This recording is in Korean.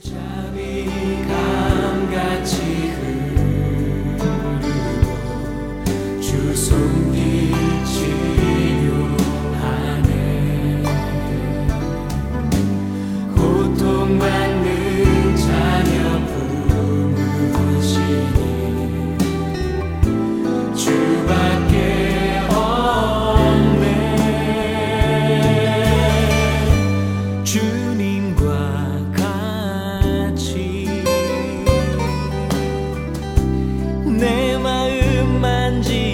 감같이 흐르고 주 손길 치료하네. 고통받는 자녀 품으시니 주밖에 없네. 주님과 같이 내 마음 만지